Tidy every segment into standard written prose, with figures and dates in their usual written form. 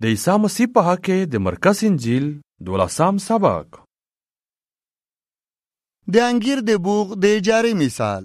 د عیسی مسیح په حق کې د مرکز انجیل 12 سبق. د انګیر د بوغ د اجارې مثال.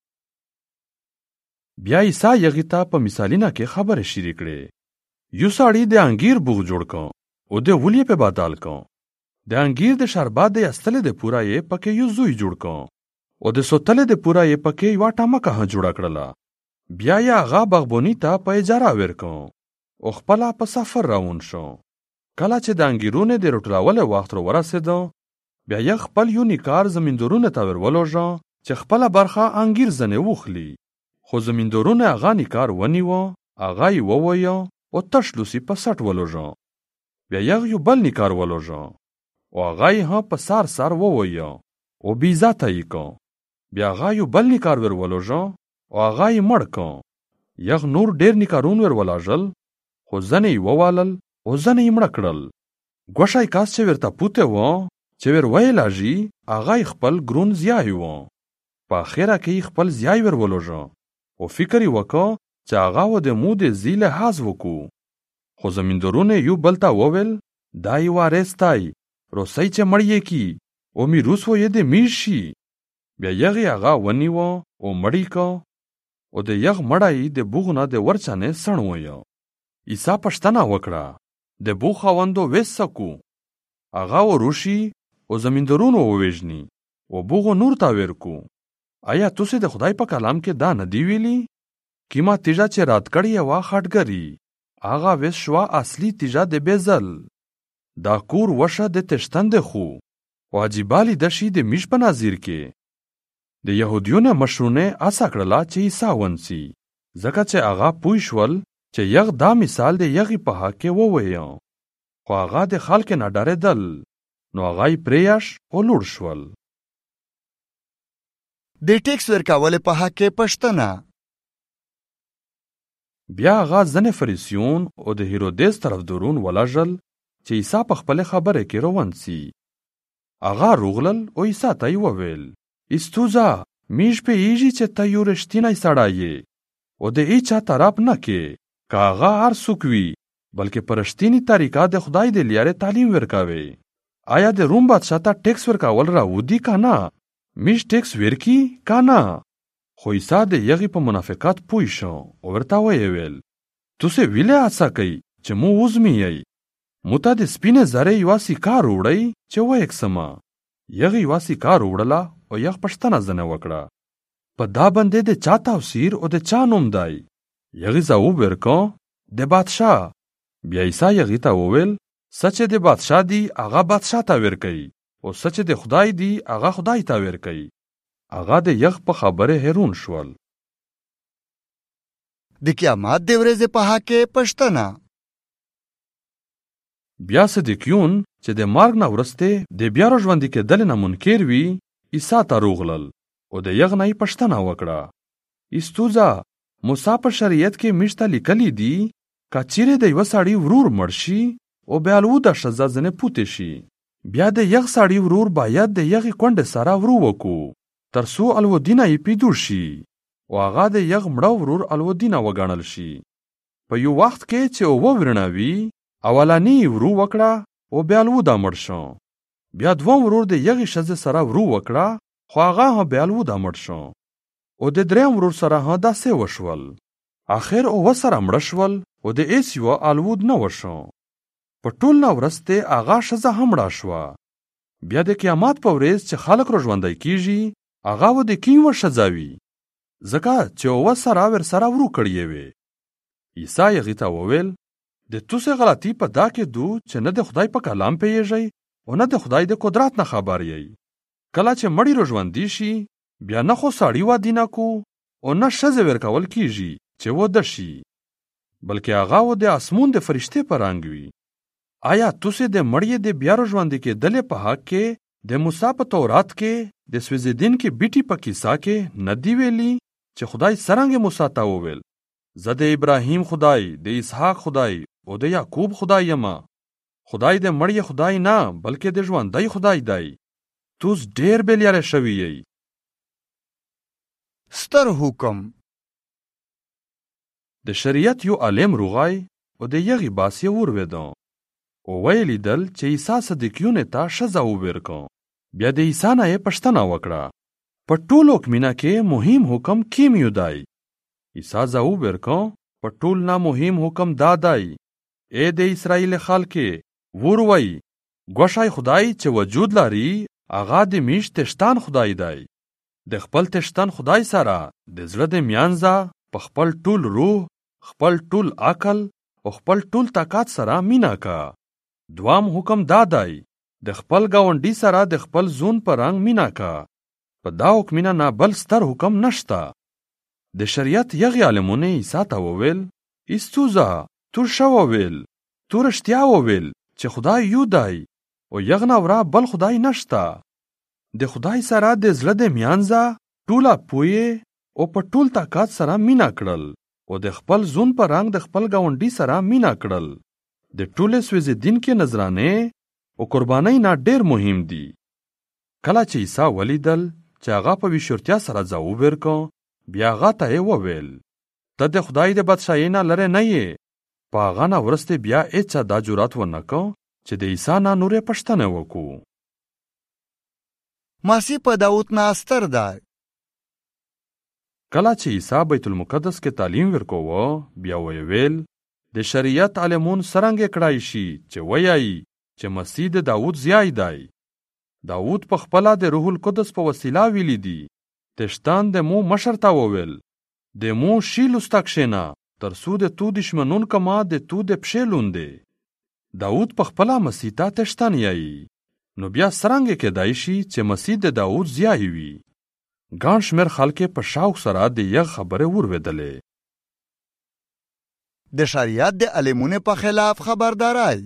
بیا عیسی یغی ته په مثالینه کې خبرې شریک کړې. یو سړی د انګیر بوغ جوړ کړ او د ولې په بدل کړ. د انګیر د شربت د استلې د پورا یې پکې یو زوی جوړ کړ او د سوتلې د پورا یې پکې یو ټمکه جوړ کړله. بیا یې هغه باغبونی ته په اجاره ورکړ او خپل په سفر روان شو. کله چې د انګیرونو د روټلاولو وخت ورسېدو، بیا یې خپل یو نیکار زمیندورونه ته ورولوژه چې خپل برخه انګیر ځنې وخلی. خو زمیندورونه هغه نیکار ونیوه، هغه یې وویه او تش لوسی په سټ ولوژه. بیا یې یو بل نیکار ولوژه او هغه یې هم په سر وویه او بې عزته یې کړ. بیا هغه یو بل نیکار ورولوژه او هغه یې مړ کړ. یغ نور ډېر نیکارون ورولژل، خو ځنې یې ووالل او ځنې یې مړه کړل. ګوښی کس چې ورته پوته و چې ور ویلاژي، هغه یې خپل ګرون زیای و. په اخره کې یې خپل زیای ورولوژه او فکر یې وکړ چې هغه و د مو د زی لحاظ وکړو. خو زمیندورونه یو بل ته وویل دا یې وارث دی، روسی چې مړ یې کی او میروث و یې د میر شي. بیا یغ یې هغه ونیوه او مړ یې کړ او د یغ مړی د بوغ نه د ورچنې سڼ ویه. عیسی پوښتنه وکړه، د بوغ خاوندو ویس سکو؟ هغه وروشي او زمیندورونو وویژني او بوغ نور ته ورکو. آیا تاسې د خدای په کلام کې دا نه دی ویلي؟ کیما تیجه چې رات کړې وه خټګري، هغه ویس شوه اصلي تیجه د بیزل. دا کور وشه د تشتند خو او عجیبه لیده شي د میش په نظیر کې. د یهودیونو مشرونه هڅه کړله چې عیسی ونسي، ځکه چې هغه پوه شول چې یغ دا مثال د یغې په حق کې وویه. خو هغه د خلکو نه ډارېدل، نو هغه یې پرېښش او لوړ شول. د ټیکس ورکولو په حق کې پوښتنه. بیا هغه ځنې فریسیون او د هیرودیس طرفدارون ولژل چې عیسی په خپلې خبرې کې روان سي. هغه روغلل او عیسی ته یې وویل، استوزه میږ پوهېږي چې ته یو رښتینی سړی یې او د هېچا طرف نه کې، که هغه هر څوک وي، بلکې په رښتینې طریقه د خدای د لارې تعلیم ورکوي. آیا د روم بادشاه ته ټیکس ورکول راودي که نه؟ میږ ټیکس ورکي که نه؟ خو عیسی د یغې په منافقت پوه شو او ورته ویې ویل، تاسې ولې هڅه کوئ چې مو وزمیئ؟ مو ته د سپینې زرې یوه سکه راوړئ چې ویکسمه. یغې یوه سکه راوړله او یغ پوښتنه ځنې وکړه، په دا باندې د چا توصیر او د چا نوم دی؟ یغې ځواب ورکړ، د بادشاه. بیا عیسی یغې ته وویل، څه چې د بادشاه دی هغه بادشاه ته ورکوي او څه چې د خدای دی هغه خدای ته ورکوي. هغه د یغ په خبرې حیرون شول. د قیامت د ورځې په حق کې پوښتنه. بیا صدیقیون چې د مرګ نه وروسته د بیا راژوندي کېدلو نه منکر وي، عیسی ته روغلل او د یغ نه یې پوښتنه وکړه، استوزه موسی په شریعت کې موږ ته لیکلي دي که چیرې د یوه سړي ورور مړ شي او بیا الوده ښځه ځنې پوتې شي، بیا د یغ سړي ورور باید د یغې کونډې سره ورو وکړو تر څو الودینه یې پیدا شي او هغه د یغ مړه ورور الودینه وګڼل شي. په یو وخت کې چې اووه ورونه وي، اولنی یې ورو وکړه او بیا الوده مړ شو. بیا دویم ورور د یغې ښځې سره ورو وکړه، خو هغه هم بیا الوده مړ شو. او د دریم ورور سره هم داسې وشول. اخر اووه سره مړه شول او د هېڅ یوه الود نه وشو. په ټول نه وروسته هغه ښځه هم مړه شوه. بیا د قیامت په ورځ چې خلک راژوندی کېږي، هغه و د کوم یوه ښځه وي، ځکه چې اووه سره ورسره ورو کړې وې. عیسی هغې ته وویل، د تاسې غلطي په دا کې دو چې نه د خدای په کلام پوهېږئ او نه د خدای د قدرت نه خبر یئ. کله چې مړي راژوندي شي، بیا نه خو سړي وادینه کو او نه ښځې ورکول کېږي چې واده شي، بلکې هغه و د اسمون د فرشتې په رنګ وي. آیا تاسې د مړي د بیا راژوندي کېدلې په حق کې د موسی په تورات کې د سوځېدونکي بیټي په کیسه کې نه دی ویلي چې خدای څرنګه موسی ته وویل، زه د ابراهیم خدای، د اسحاق خدای او د یعقوب خدای یم؟ خدای د مړي خدای نه بلکې د ژوندی خدای دی. توس ډېر بېلیاره شوي یئ. ستر حکم. د شریعت یو عالم روغای او د یغی باس یې ورویدو. او ویې لیدل چې عیسی صدیقیونو ته ښځه وبېرکو. بیا د عیسی نه یې پوښتنه وکړه په ټولو حکمونه کې مهم حکم کیم یو دی؟ عیسی ځواب ورکړ په ټول نه مهم حکم دا دی ای د اسرائیل خلکې وروي ګوښای خدای چې وجود لري هغه د میش تشتان خدای دی. د خپل تشتان خدای سره د زړه د میانځه په خپل ټول روح خپل ټول عقل او خپل ټول طاقت سره مینا کا. دوام حکم دا دی د خپل گاونډي سره د خپل زون په رنګ مینا کا. په دا حکمونه نه بل ستر حکم نشته. د شریعت یغی عالمونه عیسی ته وویل ایستوزه تور شو وویل تو رښتیا وویل چې خدای یو دی او یغنه ورا بل خدای نشته. د خدای سره د زړه د میانځه ټوله پوهې او په ټول طاقت سره مینا کړل او د خپل زون په رنګ د خپل گاونډي سره مینا کړل. د ټوله سوځېدونکې نذرانې او قربانۍ نه ډېر مهم دي. کله چې عیسی ولیدل چې هغه په ویشورتیا سره ځواب ورکړ بیا هغه ته یې وویل ته د خدای د بادشاهۍ نه لرې نه یې. په هغه نه وروسته بیا هېچا دا جرأت ونه کړ چې د عیسی نه نورې پوښتنه وکړو. مسیح په داود نه ستر دی. کله چې عیسی بیت المقدس کې تعلیم ورکوه بیا ویې ویل د شریعت عالمون څرنګه کړای شي چې وایي چې مسیح د داود زیای دی. داود په خپله د روح القدس په وسیله ویلی دي. تشتان د مو مشر ته وویل د مو شي لوسته کښېنه تر څو د تو دشمنون کما د تو د پښې لوندې. داود په خپله مسیح ته تشتان یایي. نو بیا څرنګه کېدای شي چې مسیح د داود زیای وي؟ ګڼ شمېر خلک په شوق سره د یغ خبرې ورودلې. د شریعت د عالمونو په خلاف خبرداری.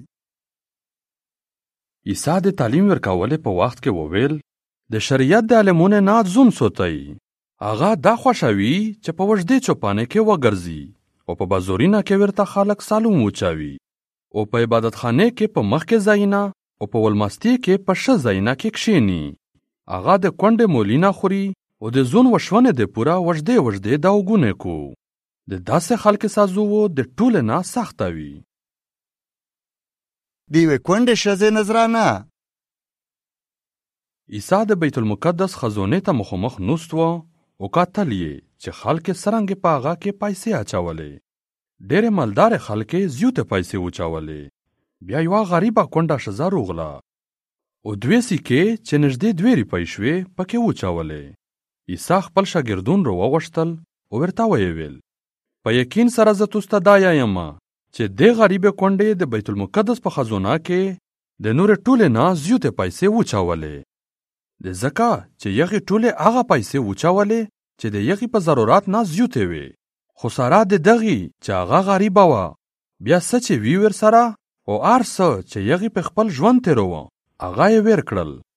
عیسی د تعلیم ورکولو په وخت کې وویل د شریعت د عالمونو نه ځون سوتی. هغه دا خوښوي چې په وژدې چوپانې کې وګرځي او په بازورینه کې ورته خلک سالوم وچاوي او په عبادتخانه کې په مخ کې ځایونه او په ولمستي کې په ښه ځایونه کې کښېني. هغه د کونډې مولینا خوري او د زون وشونه د پوره وژدې دا وګونه کو. د داسې خلک سازو د ټوله نه سخته وي. دیوې کونډې ښځې نذرانه. عیسی د بیت المقدس خزانې ته مخامخ نوست و او کتل یې چې خلک څرنګه په هغه کې پیسې اچولې. ډېرې مالدارې خلک زیاتې پیسې وچولې. بیا یوه غریبه کونډه ښځه روغله او 2 سکې چې نږدې 2 روپۍ شوې پکې وچولې. عیسی خپل شاګردون راوغوښتل او ورته ویې ویل په یقین سره زه تاسو ته دا وایم چې دې غریبې کونډې د بیت المقدس په خزانه کې د نورې ټولې نه زیاتې پیسې وچولې. د ځکه چې یغې ټولې هغه پیسې وچولې چې د یغې په ضرورت نه زیاتې وې. خو ساره د دغې چې هغه غریبه وه بیا څه چې وي ورسره او هر څه چې یغې په خپل ژوند تېروه هغه یې ور کړل.